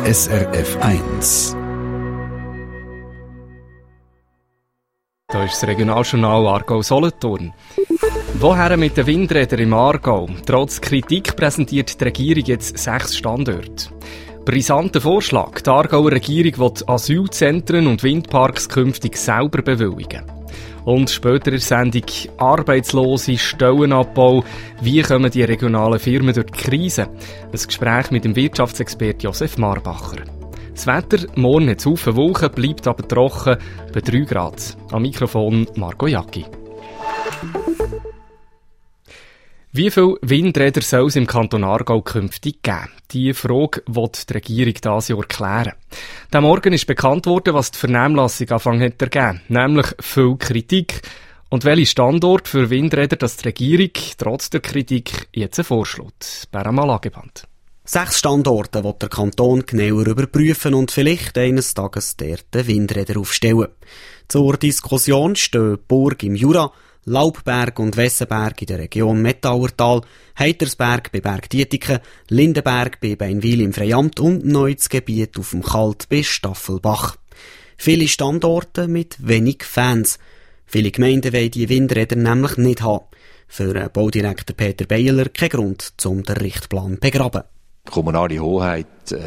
SRF 1. Da ist das Regionaljournal Aargau-Solothurn. Woher mit den Windrädern im Aargau? Trotz Kritik präsentiert die Regierung jetzt 6 Standorte. Brisanter Vorschlag. Die Aargauer Regierung will Asylzentren und Windparks künftig selber bewilligen. Und später in der Sendung Arbeitslose, Stellenabbau. Wie kommen die regionalen Firmen durch die Krise? Ein Gespräch mit dem Wirtschaftsexperten Josef Marbacher. Das Wetter, morgen hat es viele Wolken, bleibt aber trocken, bei 3 Grad. Am Mikrofon Marco Jacki. Wie viele Windräder soll es im Kanton Aargau künftig geben? Diese Frage will die Regierung dieses Jahr klären. Am Morgen ist bekannt worden, was die Vernehmlassung Anfang hat ergeben, nämlich viel Kritik. Und welche Standorte für Windräder das die Regierung trotz der Kritik jetzt vorschlägt. Beram Lageband. 6 Standorte will der Kanton genauer überprüfen und vielleicht eines Tages dort Windräder aufstellen. Zur Diskussion stehen Burg im Jura, Laubberg und Wessenberg in der Region Mettauertal, Heitersberg bei Bergdietiken, Lindenberg bei Beinwil im Freiamt und neues Gebiet auf dem Kalt bei Staffelbach. Viele Standorte mit wenig Fans. Viele Gemeinden wollen die Windräder nämlich nicht haben. Für Baudirektor Peter Beiler kein Grund, um den Richtplan zu begraben. Die kommunale Hoheit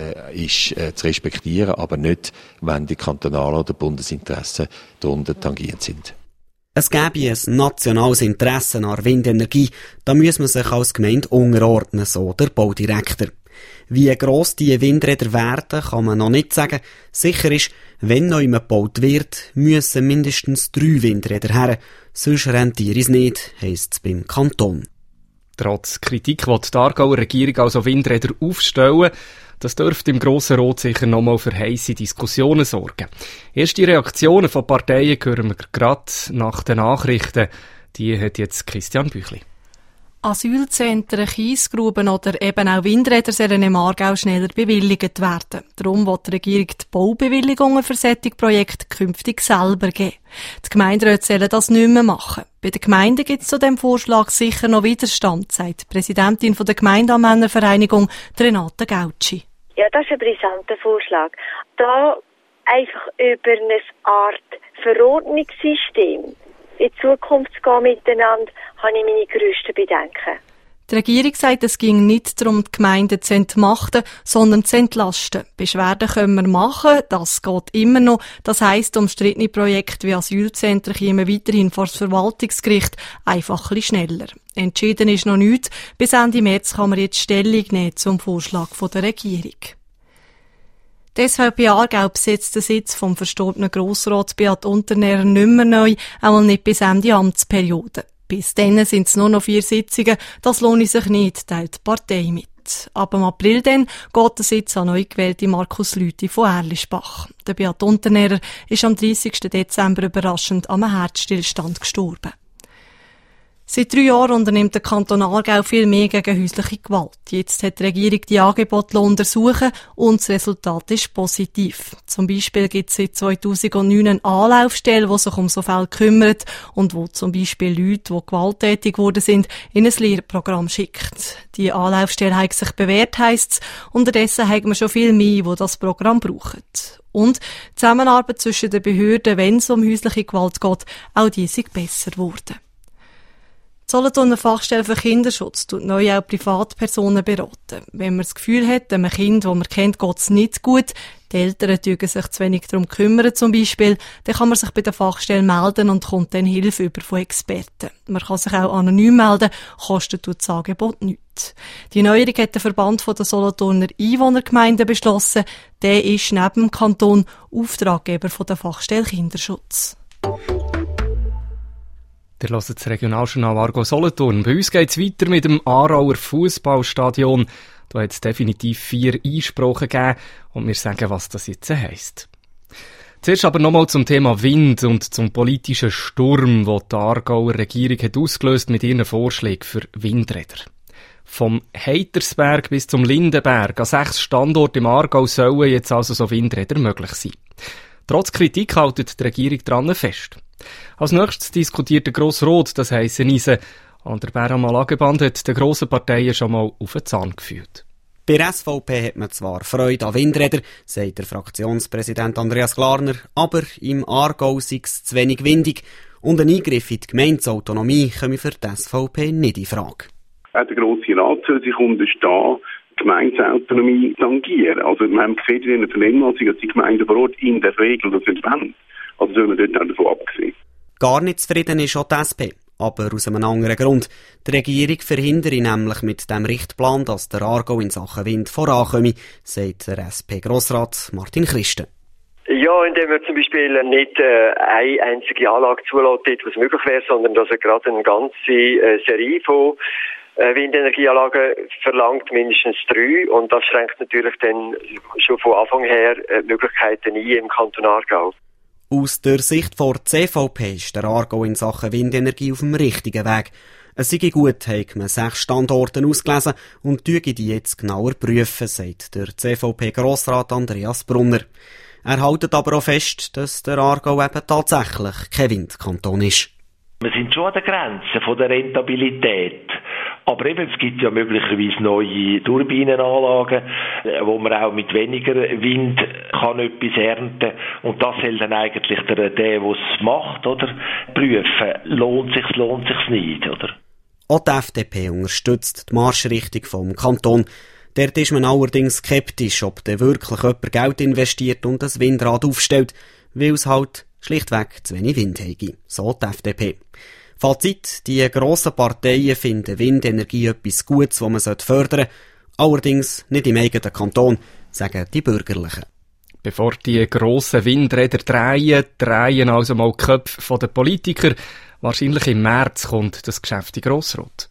ist zu respektieren, aber nicht, wenn die kantonalen oder Bundesinteressen darunter tangiert sind. Es gäbe ein nationales Interesse an Windenergie, da muss man sich als Gemeinde unterordnen, so der Baudirektor. Wie gross die Windräder werden, kann man noch nicht sagen. Sicher ist, wenn neu gebaut wird, müssen mindestens 3 Windräder her, sonst rentiert es nicht, heisst es beim Kanton. Trotz Kritik will die Aargauer Regierung also Windräder aufstellen. Das dürfte im Grossen Rat sicher nochmal für heisse Diskussionen sorgen. Erste Reaktionen von Parteien hören wir gerade nach den Nachrichten. Die hat jetzt Christian Büchli. Asylzentren, Kiesgruben oder eben auch Windräder sollen im Aargau schneller bewilligt werden. Darum will die Regierung die Baubewilligungen für solche Projekte künftig selber geben. Die Gemeinderäte sollen das nicht mehr machen. Bei den Gemeinden gibt es zu diesem Vorschlag sicher noch Widerstand, sagt die Präsidentin der Gemeindeanmännervereinigung, Renate Gautschi. Ja, das ist ein brisanter Vorschlag. Da einfach über eine Art Verordnungssystem in Zukunft zu gehen miteinander, habe ich meine grössten Bedenken. Die Regierung sagt, es ging nicht darum, die Gemeinden zu entmachten, sondern zu entlasten. Beschwerden können wir machen, das geht immer noch. Das heisst, umstrittene Projekte wie Asylzentren kommen weiterhin vor das Verwaltungsgericht, einfach ein bisschen schneller. Entschieden ist noch nichts. Bis Ende März kann man jetzt Stellung nehmen zum Vorschlag der Regierung. Die SVP Aargau besetzt den Sitz vom verstorbenen Grossrat Beat Unternährer nicht mehr neu, einmal nicht bis Ende Amtsperiode. Bis dann sind es nur noch 4 Sitzungen, das lohnt sich nicht, teilt die Partei mit. Ab im April dann geht der Sitz an neu gewählte Markus Lüthi von Erlischbach. Der Beat Unternährer ist am 30. Dezember überraschend an einem Herzstillstand gestorben. Seit 3 Jahren unternimmt der Kanton Aargau viel mehr gegen häusliche Gewalt. Jetzt hat die Regierung die Angebote untersuchen und das Resultat ist positiv. Zum Beispiel gibt es seit 2009 eine Anlaufstelle, die sich um so Fälle kümmert und wo zum Beispiel Leute, die gewalttätig geworden sind, in ein Lehrprogramm schickt. Die Anlaufstelle hat sich bewährt, heisst es. Unterdessen haben wir schon viel mehr, die das Programm brauchen. Und die Zusammenarbeit zwischen den Behörden, wenn es um häusliche Gewalt geht, auch die ist besser geworden. Die Solothurner Fachstelle für Kinderschutz tut neu auch Privatpersonen beraten. Wenn man das Gefühl hat, einem Kind, das man kennt, geht es nicht gut, die Eltern kümmern sich zu wenig darum kümmern zum Beispiel, dann kann man sich bei der Fachstelle melden und kommt dann Hilfe über von Experten. Man kann sich auch anonym melden, kostet das Angebot nichts. Die Neuerung hat der Verband der Solothurner Einwohnergemeinden beschlossen. Der ist neben dem Kanton Auftraggeber der Fachstelle Kinderschutz. Ihr hört das Regionaljournal Aargau-Solothurn. Bei uns geht es weiter mit dem Aarauer Fußballstadion. Da hat es definitiv 4 Einsprachen gegeben und wir sagen, was das jetzt heisst. Zuerst aber nochmal zum Thema Wind und zum politischen Sturm, den die Aargauer Regierung hat ausgelöst mit ihren Vorschlägen für Windräder. Vom Heitersberg bis zum Lindenberg an 6 Standorten im Aargau sollen jetzt also so Windräder möglich sein. Trotz Kritik hält die Regierung daran fest. Als nächstes diskutiert der Grosse Rat das heisse Eisen. An der Beram Lageband hat den grossen Parteien schon mal auf den Zahn gefühlt. Bei der SVP hat man zwar Freude an Windrädern, sagt der Fraktionspräsident Andreas Glarner, aber im Aargau sei es zu wenig windig und ein Eingriff in die Gemeindeautonomie komme für die SVP nicht in Frage. Auch der Grosse Rat soll sich unterstehen, die Gemeindeautonomie tangieren. Also wir haben gesehen in der Vernehmlassung, dass die Gemeinden vor Ort in der Regel das nicht wollen. Also soll man dort auch davon abgesehen. Gar nicht zufrieden ist auch die SP. Aber aus einem anderen Grund. Die Regierung verhindere nämlich mit dem Richtplan, dass der Aargau in Sachen Wind vorankomme, sagt der SP-Grossrat Martin Christen. Ja, indem er zum Beispiel nicht eine einzige Anlage zulässt, dort, was möglich wäre, sondern dass er gerade eine ganze Serie von Windenergieanlagen verlangt, mindestens 3. Und das schränkt natürlich dann schon von Anfang her Möglichkeiten ein im Kanton Aargau. Aus der Sicht der CVP ist der Aargau in Sachen Windenergie auf dem richtigen Weg. Es sei gut, hat man 6 Standorte ausgelesen und die jetzt genauer prüfen, sagt der CVP-Grossrat Andreas Brunner. Er hält aber auch fest, dass der Aargau eben tatsächlich kein Windkanton ist. Wir sind schon an der Grenze von der Rentabilität. Aber eben, es gibt ja möglicherweise neue Turbinenanlagen, wo man auch mit weniger Wind kann etwas ernten. Und das soll dann eigentlich der es macht, oder? Prüfen. Lohnt sich's nicht, oder? Auch die FDP unterstützt die Marschrichtung vom Kanton. Dort ist man allerdings skeptisch, ob da wirklich jemand Geld investiert und das Windrad aufstellt, weil es halt schlichtweg zu wenig Wind hätte. So die FDP. Fazit, die grossen Parteien finden Windenergie etwas Gutes, das man fördern sollte. Allerdings nicht im eigenen Kanton, sagen die Bürgerlichen. Bevor die grossen Windräder drehen also mal die Köpfe der Politiker. Wahrscheinlich im März kommt das Geschäft in Grossrot.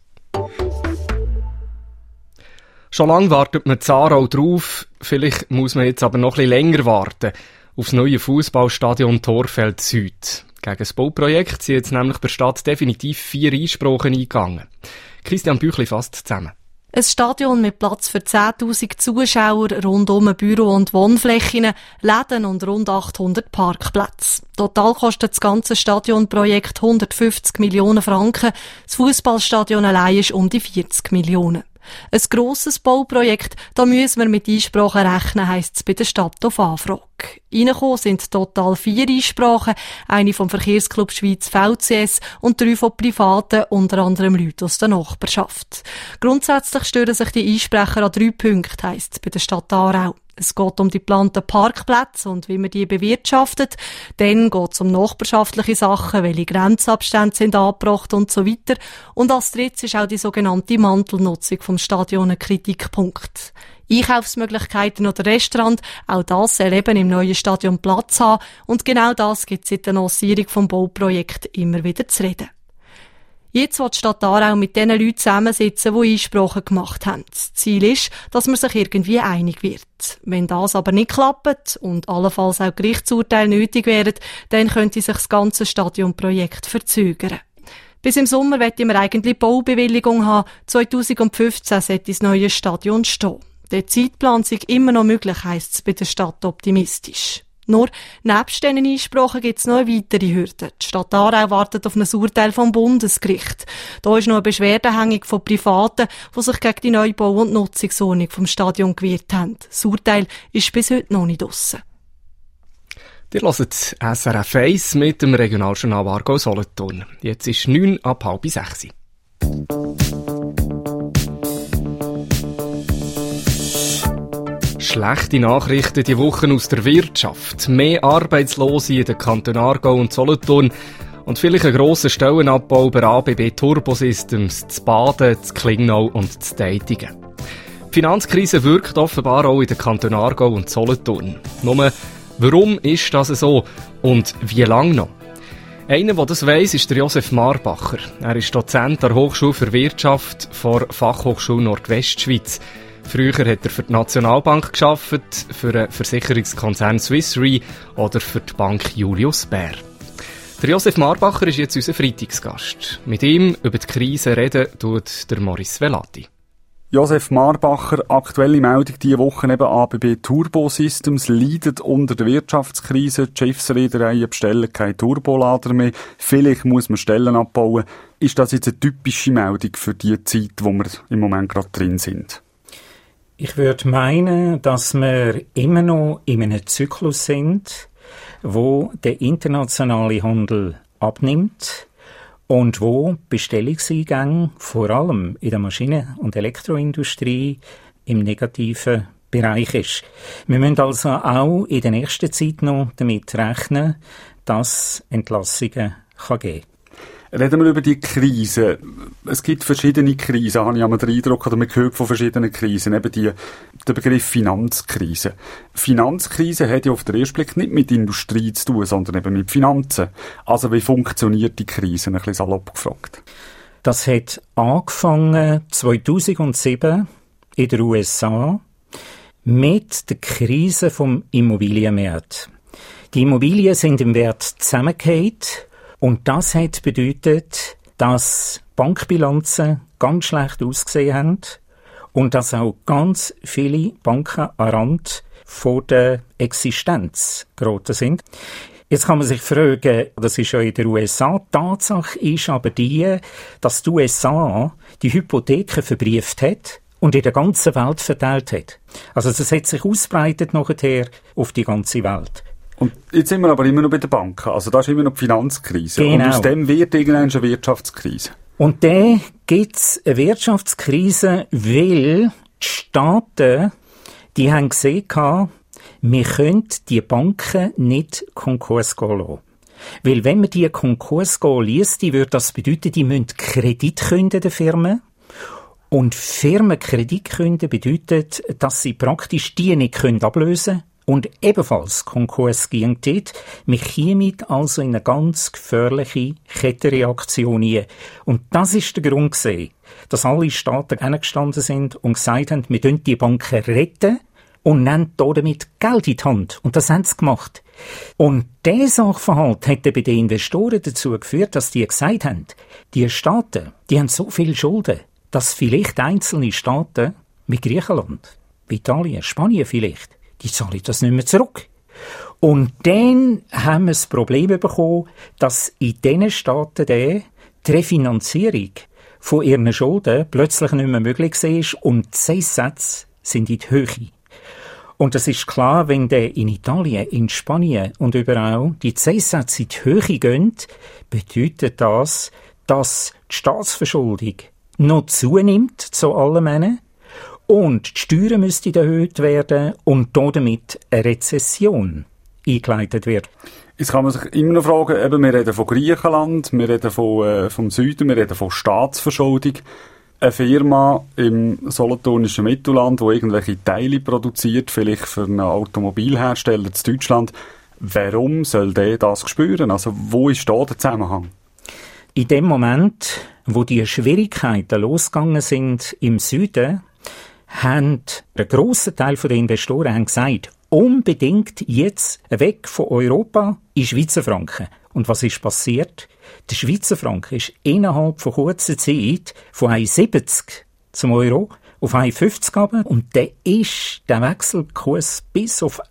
Schon lange wartet man in Aarau drauf. Vielleicht muss man jetzt aber noch ein bisschen länger warten. Aufs neue Fußballstadion Thorfeld Süd. Gegen das Bauprojekt sind jetzt nämlich bei der Stadt definitiv 4 Einsprachen eingegangen. Christian Büchli fasst zusammen. Ein Stadion mit Platz für 10.000 Zuschauer, rundum Büro- und Wohnflächen, Läden und rund 800 Parkplätze. Total kostet das ganze Stadionprojekt 150 Millionen Franken. Das Fußballstadion allein ist um die 40 Millionen. Ein grosses Bauprojekt, da müssen wir mit Einsprachen rechnen, heisst es bei der Stadt auf Anfrage. Reingekommen sind total 4 Einsprachen, eine vom Verkehrsclub Schweiz VCS und 3 von Privaten, unter anderem Leute aus der Nachbarschaft. Grundsätzlich stören sich die Einsprecher an 3 Punkten, heisst es bei der Stadt Aarau. Es geht um die geplanten Parkplätze und wie man die bewirtschaftet. Dann geht es um nachbarschaftliche Sachen, welche Grenzabstände sind angebracht und so weiter. Und als drittes ist auch die sogenannte Mantelnutzung vom Stadion ein Kritikpunkt. Einkaufsmöglichkeiten oder Restaurant, auch das soll eben im neuen Stadion Platz haben. Und genau das gibt es seit der Lancierung vom Bauprojekt immer wieder zu reden. Jetzt will die Stadt Aarau mit den Leuten zusammensitzen, die Einsprachen gemacht haben. Das Ziel ist, dass man sich irgendwie einig wird. Wenn das aber nicht klappt und allenfalls auch Gerichtsurteile nötig wären, dann könnte sich das ganze Stadionprojekt verzögern. Bis im Sommer wollen wir eigentlich Baubewilligung haben. 2015 sollte das neue Stadion stehen. Der Zeitplan sei immer noch möglich, heisst es bei der Stadt optimistisch. Nur, nebst diesen Einsprachen gibt es noch eine weitere Hürde. Die Stadt Aarau wartet auf ein Urteil vom Bundesgericht. Da ist noch eine Beschwerde hängig von Privaten, die sich gegen die Neubau- und Nutzungsordnung vom Stadion gewehrt haben. Das Urteil ist bis heute noch nicht draussen. Ihr hört SRF 1 mit dem Regionaljournal Aargau Solothurn. Jetzt ist 5:09. Schlechte Nachrichten die Wochen aus der Wirtschaft. Mehr Arbeitslose in den Kantonen Aargau und Solothurn und vielleicht ein grosser Stellenabbau bei ABB Turbosystems, zu Baden, zu Klingnau und zu Deitigen. Die Finanzkrise wirkt offenbar auch in den Kantonen Aargau und Solothurn. Nur, warum ist das so und wie lange noch? Einer, der das weiss, ist der Josef Marbacher. Er ist Dozent an der Hochschule für Wirtschaft der Fachhochschule Nordwestschweiz. Früher hat er für die Nationalbank gearbeitet, für den Versicherungskonzern Swiss Re oder für die Bank Julius Baer. Der Josef Marbacher ist jetzt unser Freitagsgast. Mit ihm über die Krise reden tut der Maurice Velati. Josef Marbacher, aktuelle Meldung diese Woche eben ABB Turbosystems leidet unter der Wirtschaftskrise. Die Schiffsreedereien bestellen keine Turbolader mehr. Vielleicht muss man Stellen abbauen. Ist das jetzt eine typische Meldung für die Zeit, wo wir im Moment gerade drin sind? Ich würde meinen, dass wir immer noch in einem Zyklus sind, wo der internationale Handel abnimmt und wo Bestellungseingänge vor allem in der Maschinen- und Elektroindustrie im negativen Bereich ist. Wir müssen also auch in der nächsten Zeit noch damit rechnen, dass Entlassungen geben kann. Reden wir über die Krise. Es gibt verschiedene Krisen, habe ich einmal den Eindruck, oder man hört von verschiedenen Krisen. Eben der Begriff Finanzkrise. Finanzkrise hat ja auf den ersten Blick nicht mit Industrie zu tun, sondern eben mit Finanzen. Also wie funktioniert die Krise? Ein bisschen salopp gefragt. Das hat angefangen 2007 in den USA mit der Krise vom Immobilienmarkt. Die Immobilien sind im Wert zusammengefallen. Und das hat bedeutet, dass Bankbilanzen ganz schlecht ausgesehen haben und dass auch ganz viele Banken an Rand von der Existenz geraten sind. Jetzt kann man sich fragen, das ist ja in den USA, die Tatsache ist aber die, dass die USA die Hypotheken verbrieft hat und in der ganzen Welt verteilt hat. Also das hat sich ausbreitet nachher auf die ganze Welt. Und jetzt sind wir aber immer noch bei den Banken. Also da ist immer noch die Finanzkrise. Genau. Und aus dem wird irgendwann eine Wirtschaftskrise. Und dann gibt es eine Wirtschaftskrise, weil die Staaten, die haben gesehen, wir können die Banken nicht Konkurs gehen lassen. Weil wenn man die Konkurs gehen liest, würde das bedeuten, die müssen Kredit künden den Firmen. Und Firmen Kredit künden bedeutet, dass sie praktisch die nicht ablösen können. Und ebenfalls Konkurs ging dort. Wir kämen also in eine ganz gefährliche Kettenreaktion hinein. Und das ist der Grund gewesen, dass alle Staaten hingestanden sind und gesagt haben, wir retten die Banken retten und nehmen damit Geld in die Hand. Und das haben sie gemacht. Und dieser Sachverhalt hat bei den Investoren dazu geführt, dass die gesagt haben, die Staaten, die haben so viele Schulden, dass vielleicht einzelne Staaten, wie Griechenland, wie Italien, Spanien vielleicht, die zahlen das nicht mehr zurück. Und dann haben wir das Problem bekommen, dass in diesen Staaten die Refinanzierung von ihren Schulden plötzlich nicht mehr möglich war und die Zinssätze sind in die Höhe. Und es ist klar, wenn in Italien, in Spanien und überall die Zinssätze in die Höhe gehen, bedeutet das, dass die Staatsverschuldung noch zunimmt zu allem. Und die Steuern müssten erhöht werden und damit eine Rezession eingeleitet wird. Jetzt kann man sich immer noch fragen, eben, wir reden von Griechenland, wir reden vom Süden, wir reden von Staatsverschuldung. Eine Firma im solothurnischen Mittelland, die irgendwelche Teile produziert, vielleicht für einen Automobilhersteller in Deutschland. Warum soll der das spüren? Also wo ist da der Zusammenhang? In dem Moment, wo die Schwierigkeiten losgegangen sind im Süden, haben ein grosser Teil der Investoren gesagt, unbedingt jetzt weg von Europa in Schweizer Franken. Und was ist passiert? Der Schweizer Franken ist innerhalb von kurzer Zeit von 1,70 zum Euro auf 1,50 runter. Und dann ist der Wechselkurs bis auf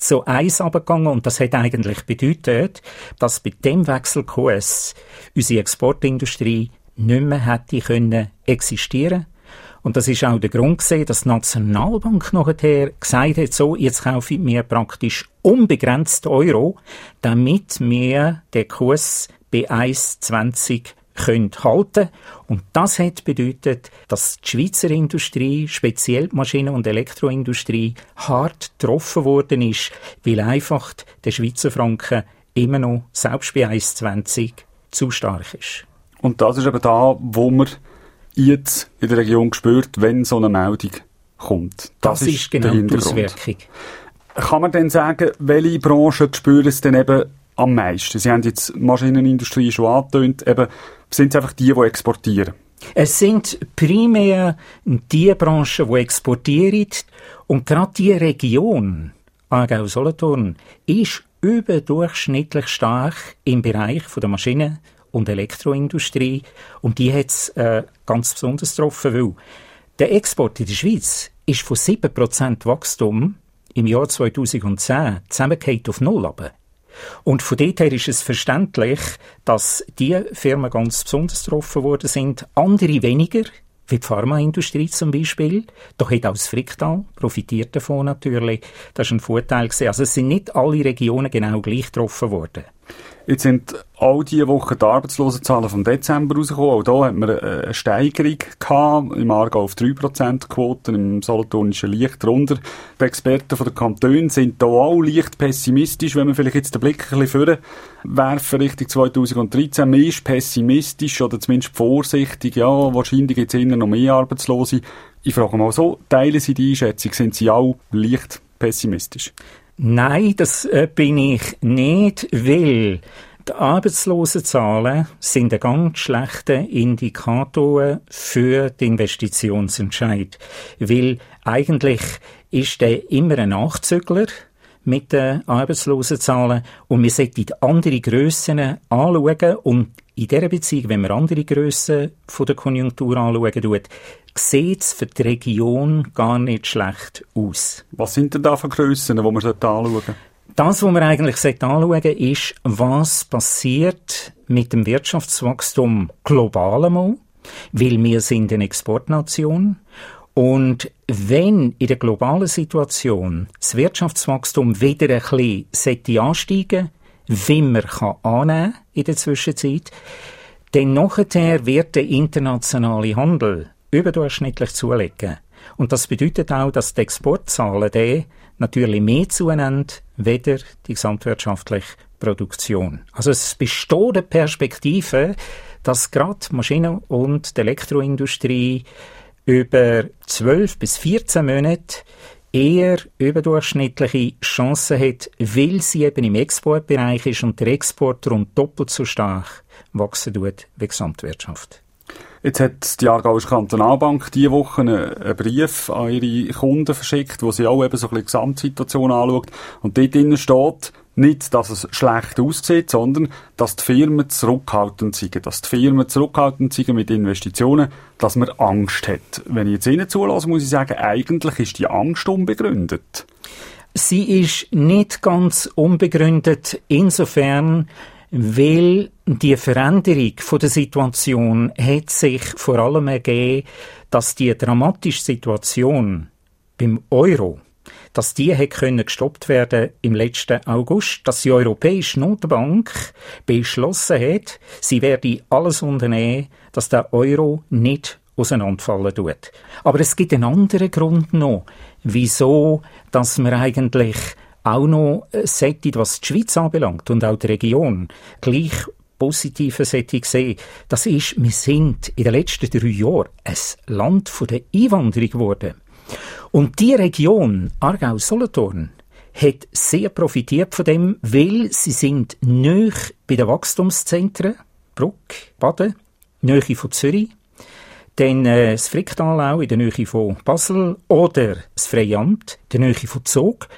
1:1 runtergegangen. Und das hat eigentlich bedeutet, dass bei dem Wechselkurs unsere Exportindustrie nicht mehr hätte existieren können. Und das ist auch der Grund gewesen, dass die Nationalbank nachher gesagt hat, so, jetzt kaufe ich mir praktisch unbegrenzt Euro, damit wir den Kurs bei 1,20 halten können. Und das hat bedeutet, dass die Schweizer Industrie, speziell die Maschinen- und Elektroindustrie, hart getroffen worden ist, weil einfach der Schweizer Franken immer noch, selbst bei 1,20, zu stark ist. Und das ist eben da, wo man jetzt in der Region spürt, wenn so eine Meldung kommt. Das ist genau die Auswirkung. Kann man denn sagen, welche Branchen spüren es denn eben am meisten? Sie haben jetzt Maschinenindustrie schon angetönt, eben sind es einfach die exportieren? Es sind primär die Branchen, die exportieren, und gerade die Region, Aargau-Solothurn, ist überdurchschnittlich stark im Bereich der Maschinen- und Elektroindustrie. Und die hat es ganz besonders getroffen, weil der Export in der Schweiz ist von 7% Wachstum im Jahr 2010 zusammengefallen auf 0 runter. Und von dort her ist es verständlich, dass die Firmen ganz besonders getroffen worden sind, andere weniger, wie die Pharmaindustrie zum Beispiel. Da hat auch das Fricktal profitiert davon natürlich. Das war ein Vorteil gewesen. Also es sind nicht alle Regionen genau gleich getroffen worden. Jetzt sind all diese Woche die Arbeitslosenzahlen vom Dezember rausgekommen. Auch da hat man eine Steigerung gehabt. Im Aargau auf 3% Quoten, im Solothurnischen leicht drunter. Die Experten von den Kantonen sind da auch leicht pessimistisch, wenn wir vielleicht jetzt den Blick ein bisschen vorwerfen Richtung 2013. Man ist pessimistisch oder zumindest vorsichtig. Ja, wahrscheinlich gibt es noch mehr Arbeitslose. Ich frage mal so, teilen Sie die Einschätzung? Sind Sie auch leicht pessimistisch? Nein, das bin ich nicht, weil die Arbeitslosenzahlen sind ein ganz schlechter Indikator für den Investitionsentscheid. Weil eigentlich ist der immer ein Nachzügler mit den Arbeitslosenzahlen und wir sollten andere Grössen anschauen und in dieser Beziehung, wenn man andere Grössen von der Konjunktur anschauen, sieht es für die Region gar nicht schlecht aus. Was sind denn da für Grössen, die man anschauen sollte? Das, was man eigentlich anschauen sollte, ist, was passiert mit dem Wirtschaftswachstum global einmal, weil wir sind eine Exportnation. Und wenn in der globalen Situation das Wirtschaftswachstum wieder ein bisschen ansteigen sollte, wie man annehmen kann in der Zwischenzeit, dann nachher wird der internationale Handel überdurchschnittlich zulegen. Und das bedeutet auch, dass die Exportzahlen natürlich mehr zunehmen, weder die gesamtwirtschaftliche Produktion. Also es besteht eine Perspektive, dass gerade die Maschinen- und die Elektroindustrie über 12 bis 14 Monate eher überdurchschnittliche Chancen hat, weil sie eben im Exportbereich ist und der Export rund doppelt so stark wachsen tut wie die Gesamtwirtschaft. Jetzt hat die Aargauische Kantonalbank diese Woche einen Brief an ihre Kunden verschickt, wo sie auch eben so ein bisschen die Gesamtsituation anschaut. Und dort drinnen steht nicht, dass es schlecht aussieht, sondern dass die Firmen zurückhaltend sind. Dass die Firmen zurückhaltend sind mit Investitionen, dass man Angst hat. Wenn ich jetzt Ihnen zulasse, muss ich sagen, eigentlich ist die Angst unbegründet. Sie ist nicht ganz unbegründet, insofern, weil die Veränderung von der Situation hat sich vor allem ergeben, dass die dramatische Situation beim Euro, dass die hätte gestoppt werden im letzten August, dass die Europäische Notenbank beschlossen hat, sie werde alles unternehmen, dass der Euro nicht auseinanderfallen tut. Aber es gibt einen anderen Grund noch, wieso, dass man eigentlich auch noch sollte, was die Schweiz anbelangt und auch die Region, gleich positive sollte sehen. Das ist, wir sind in den letzten 3 Jahren ein Land von der Einwanderung geworden. Und die Region, Aargau-Solothurn, hat sehr profitiert von dem, weil sie sind nahe bei den Wachstumszentren, Bruck, Baden, nahe von Zürich, dann das Fricktal auch in der Nähe von Basel oder das Freiamt in der Nähe von Zug.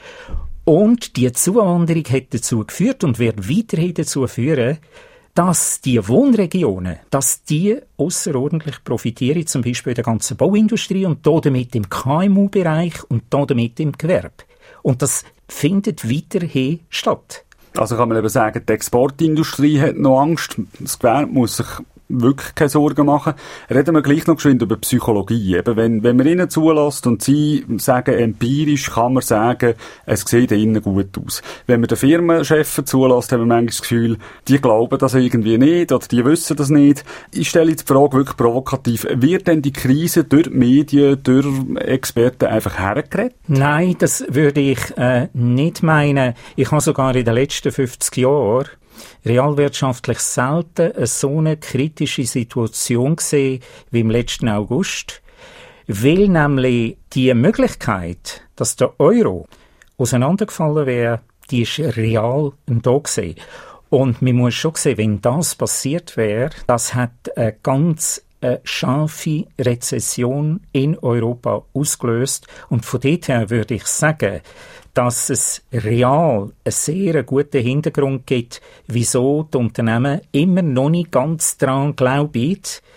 Und die Zuwanderung hat dazu geführt und wird weiterhin dazu führen, dass die Wohnregionen, dass die ausserordentlich profitieren, zum Beispiel in der ganzen Bauindustrie und damit im KMU-Bereich und damit im Gewerbe. Und das findet weiterhin statt. Also kann man eben sagen, die Exportindustrie hat noch Angst, das Gewerbe muss sich wirklich keine Sorgen machen. Reden wir gleich noch geschwind über Psychologie. Eben, wenn man ihnen zulässt und sie sagen, empirisch kann man sagen, es sieht ihnen gut aus. Wenn man den Firmenchefen zulässt, haben wir manchmal das Gefühl, die glauben das irgendwie nicht oder die wissen das nicht. Ich stelle jetzt die Frage wirklich provokativ. Wird denn die Krise durch die Medien, durch Experten einfach hergeredet? Nein, das würde ich nicht meinen. Ich habe sogar in den letzten 50 Jahren realwirtschaftlich selten so eine kritische Situation gesehen wie im letzten August, weil nämlich die Möglichkeit, dass der Euro auseinandergefallen wäre, die ist real da gewesen. Und man muss schon sehen, wenn das passiert wäre, das hat eine ganz scharfe Rezession in Europa ausgelöst. Und von dort her würde ich sagen, dass es real einen sehr guten Hintergrund gibt, wieso die Unternehmen immer noch nicht ganz daran glauben,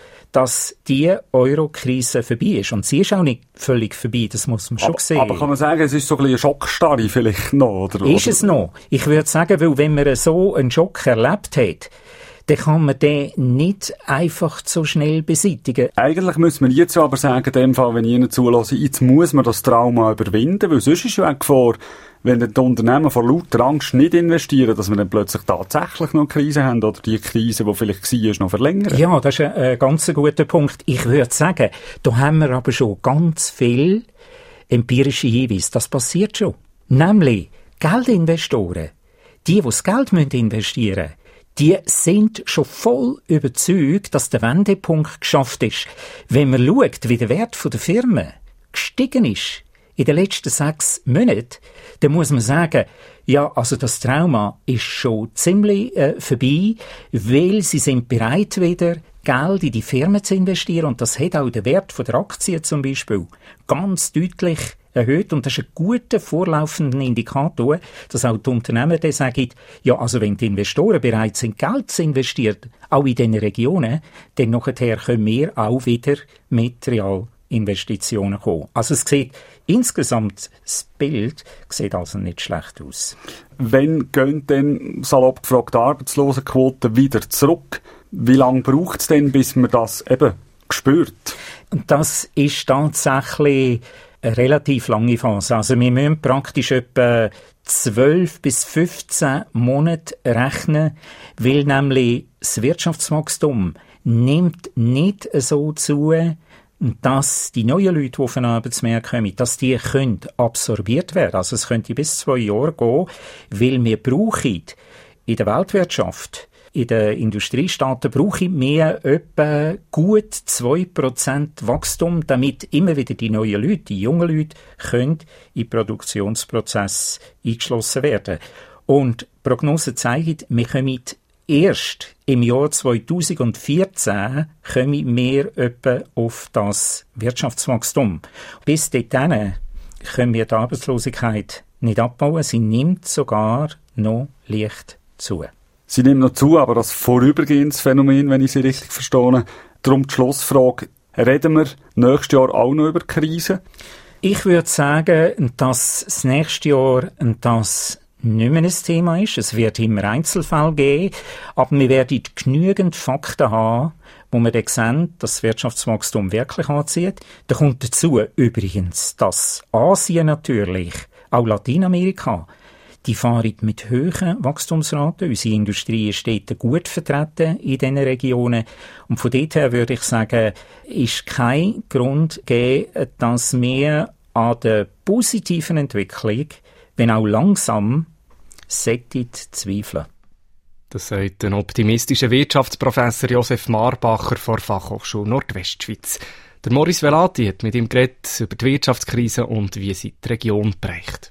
dass die Euro-Krise vorbei ist. Und sie ist auch nicht völlig vorbei, das muss man schon sehen. Aber kann man sagen, es ist so ein bisschen eine Schockstarre vielleicht noch? Oder? Ist es noch? Ich würde sagen, weil wenn man so einen Schock erlebt hat, dann kann man den nicht einfach so schnell beseitigen. Eigentlich müssen wir jetzt aber sagen, in dem Fall, wenn ich Ihnen zulasse, jetzt muss man das Trauma überwinden, weil sonst ist ja eine Gefahr, wenn die Unternehmen vor lauter Angst nicht investieren, dass wir dann plötzlich tatsächlich noch eine Krise haben oder die Krise, die vielleicht war, noch verlängern. Ja, das ist ein ganz guter Punkt. Ich würde sagen, da haben wir aber schon ganz viel empirische Hinweise. Das passiert schon. Nämlich Geldinvestoren, die das Geld investieren müssen, die sind schon voll überzeugt, dass der Wendepunkt geschafft ist. Wenn man schaut, wie der Wert der Firmen gestiegen ist in den letzten 6 Monaten, dann muss man sagen, ja, also das Trauma ist schon ziemlich vorbei, weil sie sind bereit, wieder Geld in die Firmen zu investieren, und das hat auch den Wert der Aktie zum Beispiel ganz deutlich erhöht, und das ist ein guter vorlaufender Indikator, dass auch die Unternehmen dann sagen, ja, also wenn die Investoren bereit sind, Geld zu investieren, auch in diesen Regionen, dann nachher können wir auch wieder mit Realinvestitionen kommen. Also es sieht insgesamt, das Bild sieht also nicht schlecht aus. Wann gehen denn, salopp gefragt, die Arbeitslosenquoten wieder zurück? Wie lange braucht es denn, bis man das eben spürt? Und das ist tatsächlich eine relativ lange Phase. Also wir müssen praktisch etwa 12 bis 15 Monate rechnen, weil nämlich das Wirtschaftswachstum nimmt nicht so zu, dass die neuen Leute, die auf den Arbeitsmarkt kommen, dass die können absorbiert werden. Also es könnte bis 2 Jahre gehen, weil wir brauchen in der Weltwirtschaft, in den Industriestaaten brauchen wir etwa gut 2% Wachstum, damit immer wieder die neuen Leute, die jungen Leute, können in den Produktionsprozess eingeschlossen werden. Und Prognosen zeigen, wir kommen erst im Jahr 2014 kommen wir etwa auf das Wirtschaftswachstum. Bis dahin können wir die Arbeitslosigkeit nicht abbauen, sie nimmt sogar noch leicht zu. Sie nimmt noch zu, aber das vorübergehendes Phänomen, wenn ich Sie richtig verstehe. Darum die Schlussfrage, reden wir nächstes Jahr auch noch über die Krise? Ich würde sagen, dass das nächste Jahr das nicht mehr ein Thema ist. Es wird immer Einzelfälle geben, aber wir werden genügend Fakten haben, wo wir dann sehen, dass das Wirtschaftswachstum wirklich anzieht. Da kommt dazu übrigens, dass Asien natürlich, auch Lateinamerika, die fahren mit hohen Wachstumsraten. Unsere Industrie ist dort gut vertreten in diesen Regionen. Und von dort her würde ich sagen, ist kein Grund gegeben, dass wir an der positiven Entwicklung, wenn auch langsam, zweifeln. Das sagt ein optimistischer Wirtschaftsprofessor Josef Marbacher von der Fachhochschule Nordwestschweiz. Der Maurice Velati hat mit ihm geredet über die Wirtschaftskrise und wie sie die Region prägt.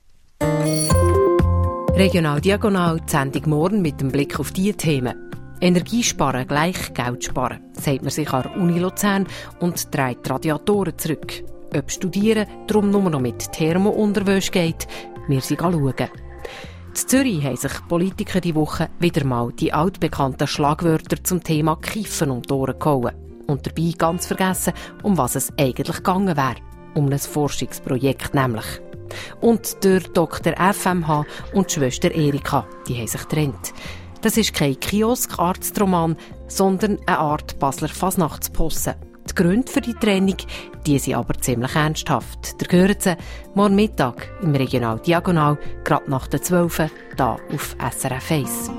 Regional Diagonal, die Sendung morgen mit dem Blick auf diese Themen. Energiesparen gleich Geld sparen, sagt man sich an der Uni Luzern und trägt die Radiatoren zurück. Ob Studieren darum nur noch mit Thermounterwäsche geht, wir sie schauen. In Zürich haben sich Politiker die Woche wieder mal die altbekannten Schlagwörter zum Thema Kiffen um die Ohren gehauen. Und dabei ganz vergessen, um was es eigentlich gegangen wäre. Um ein Forschungsprojekt nämlich. Und der Dr. FMH und die Schwester Erika, die haben sich getrennt. Das ist kein Kiosk-Arztroman, sondern eine Art Basler Fasnachtsposse. Die Gründe für die Trennung, die sind aber ziemlich ernsthaft. Ihr hört sie morgen Mittag im Regional Diagonal, gerade nach der 12 Uhr, hier auf SRF 1.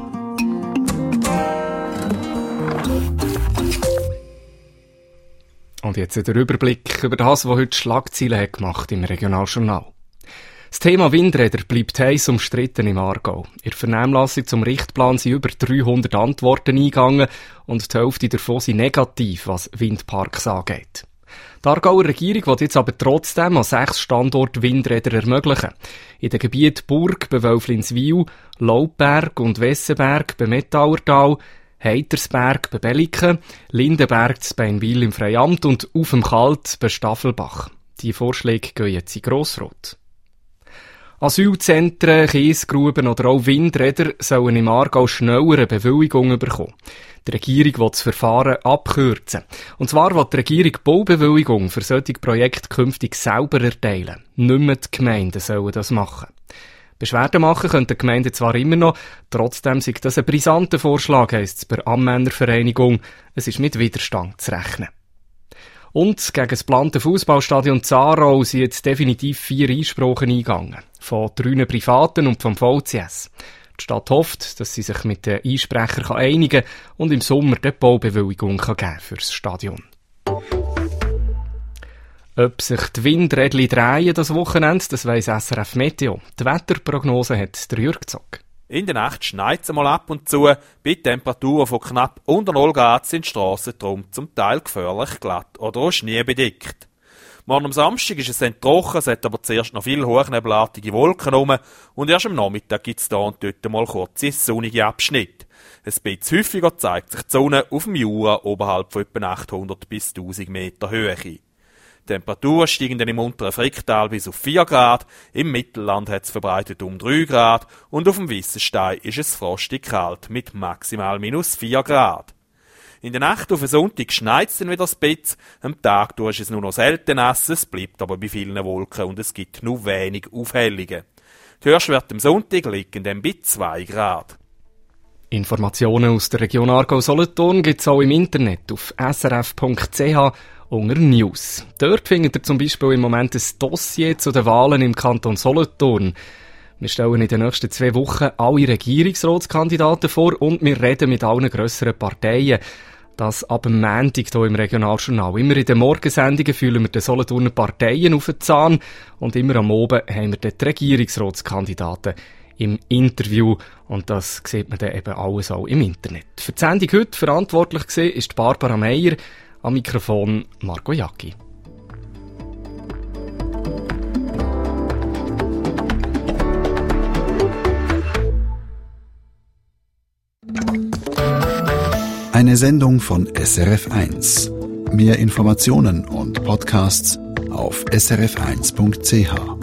Und jetzt der Überblick über das, was heute Schlagzeilen hat gemacht im Regionaljournal. Das Thema Windräder bleibt heiß umstritten im Aargau. In der Vernehmlassung zum Richtplan sind über 300 Antworten eingegangen und die Hälfte davon sind negativ, was Windparks angeht. Die Aargauer Regierung will jetzt aber trotzdem an 6 Standorten Windräder ermöglichen. In den Gebieten Burg bei Wölflinswil, Laubberg und Wessenberg bei Mettauertal, Heitersberg bei Belliken, Lindenberg zu Beinwil im Freiamt und auf dem Kalt bei Staffelbach. Die Vorschläge gehen jetzt in Grossrot. Asylzentren, Kiesgruben oder auch Windräder sollen im Aargau schneller eine Bewilligung bekommen. Die Regierung will das Verfahren abkürzen. Und zwar will die Regierung die Baubewilligung für solche Projekte künftig selber erteilen. Nicht mehr die Gemeinden sollen das machen. Beschwerden machen können die Gemeinden zwar immer noch, trotzdem sei das ein brisanter Vorschlag, heisst es bei der Ammännervereinigung. Es ist mit Widerstand zu rechnen. Und gegen das geplante Fußballstadion Zarau sind jetzt definitiv 4 Einsprachen eingegangen. Von 3 Privaten und vom VCS. Die Stadt hofft, dass sie sich mit den Einsprechern einigen kann und im Sommer die Baubewilligung geben für das Stadion. Ob sich die Windräder drehen das Wochenende, das weiss SRF Meteo. Die Wetterprognose hat der Jürg Zock. In der Nacht schneit es mal ab und zu. Bei Temperaturen von knapp unter 0 Grad sind die Strassen darum zum Teil gefährlich glatt oder auch schneebedeckt. Morgen am Samstag ist es dann trocken, es hat aber zuerst noch viele hochnebelartige Wolken rum und erst am Nachmittag gibt es da und dort mal kurze sonnige Abschnitte. Ein bisschen häufiger zeigt sich die Sonne auf dem Jura oberhalb von etwa 800 bis 1000 Meter Höhe. Die Temperaturen steigen dann im unteren Fricktal bis auf 4 Grad, im Mittelland hat es verbreitet um 3 Grad und auf dem Wissenstein ist es frostig kalt mit maximal minus 4 Grad. In der Nacht auf den Sonntag schneit es dann wieder ein bisschen, am Tag ist es nur noch selten nass, es bleibt aber bei vielen Wolken und es gibt nur wenig Aufhellungen. Die Höchstwerte am Sonntag liegen dann bei 2 Grad. Informationen aus der Region Aargau-Solothurn gibt es auch im Internet auf srf.ch unter News. Dort findet ihr zum Beispiel im Moment ein Dossier zu den Wahlen im Kanton Solothurn. Wir stellen in den nächsten 2 Wochen alle Regierungsratskandidaten vor und wir reden mit allen grösseren Parteien. Das ab dem Montag hier im Regionaljournal. Immer in den Morgensendungen fühlen wir den Solothurner Parteien auf den Zahn und immer am Abend haben wir die Regierungsratskandidaten im Interview und das sieht man dann eben alles auch im Internet. Für die Sendung heute verantwortlich gewesen ist Barbara Meier, am Mikrofon Marco Jacki. Eine Sendung von SRF1. Mehr Informationen und Podcasts auf srf1.ch.